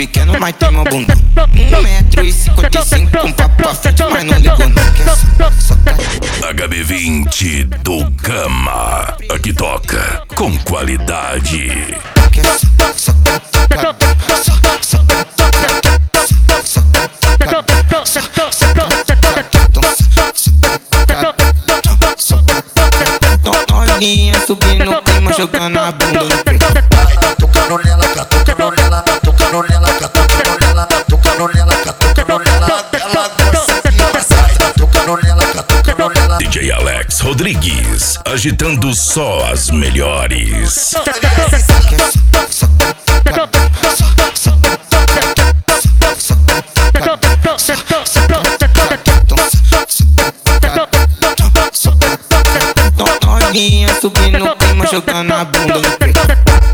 pequeno, mas tem uma bunda. 1,55 m com papo pra frente, mas não ligou não. Quer só HB20 do Gama. Aqui toca com qualidade. quer só novinha subindo no clima, jogando a bunda no peito. Tocando nela, tocando nela, tocando nela, tocando nela, tocando nela, tocando nela. Ela gosta de passada, tocando nela, tocando nela. DJ Alex Rodrigues, agitando só as melhores. Novinha subindo no clima, jogando a bunda no peito.